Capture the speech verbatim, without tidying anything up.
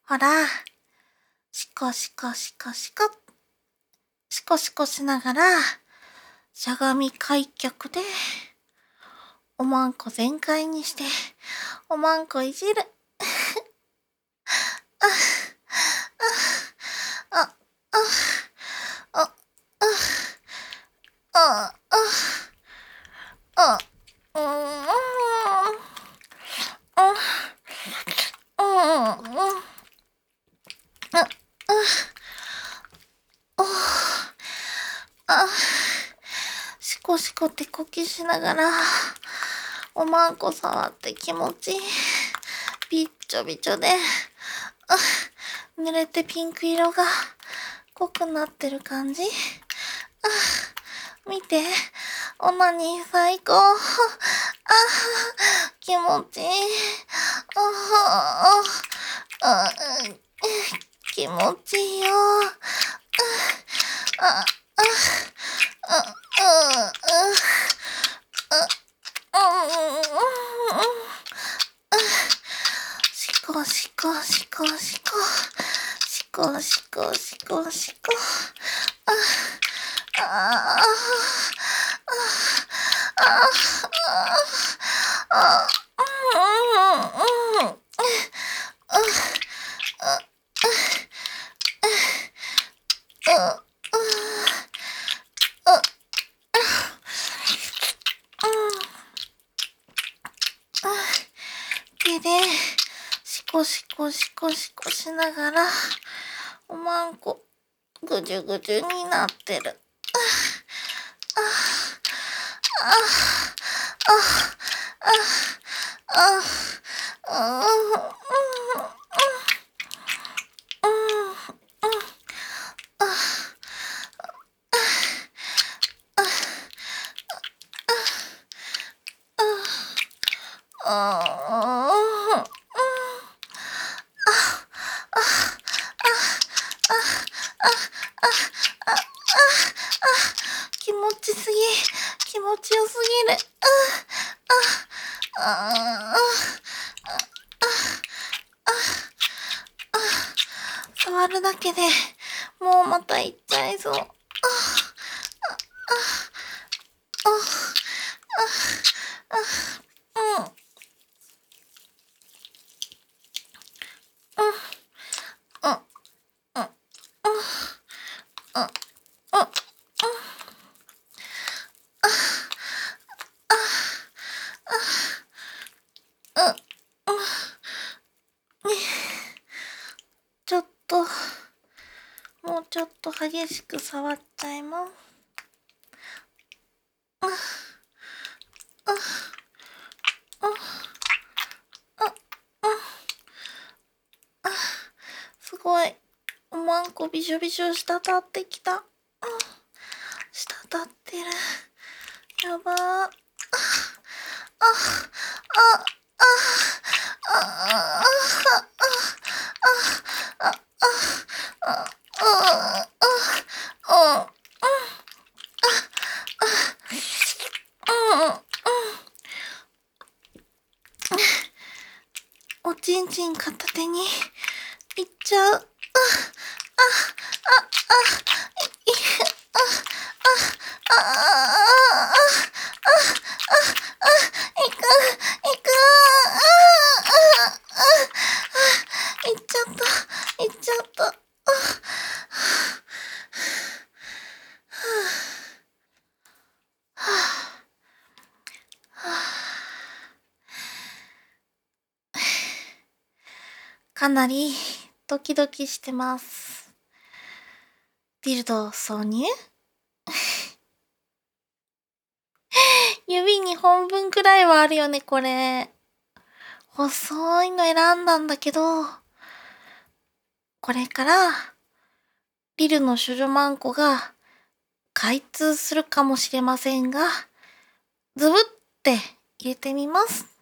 ほら、シコシコシコシコ、シコシコしながら、しゃがみ開脚で、おまんこ全開にして、おまんこいじる。あ、あ、あ、あ、あ、あ、あ、あ、うん、うん、うん、うん、あ、シコシコって呼吸しながら、おまんこ触って気持ちいい。びっちょびちょで、あ、濡れてピンク色が濃くなってる感じ。あ、見て、オナニー最高。あ、気持ちいい。あ、あ、気持ちいいよ。あ、あ、あ、あ、あ、シコシコシコシコ、シコシコシコシコ、あ、あ、あ、あ、あ、うん、うん、手でシコシコシコシコしながらおまんこぐじゅぐじゅになってる。ああああああああ気持ちすぎ、気持ちよすぎる。あああ触るだけでもうまた行っちゃいそう。あああああうんうんうんうんちょっともうちょっと激しく触っちゃいます。すごい。おまんこびしょびしょ滴ってきた。滴ってる。やばー。あ、あ、あ、あ、あ、おちんちん片手にいっちゃう。あ、あ、あ、あ、あ、あ、いく、いく、いっちゃった、いっちゃった。かなりドキドキしてます。ディルド挿入指にほんぶんくらいはあるよね、これ。細いの選んだんだけど、これからリルの処女マンコが開通するかもしれませんが、ズブって入れてみます。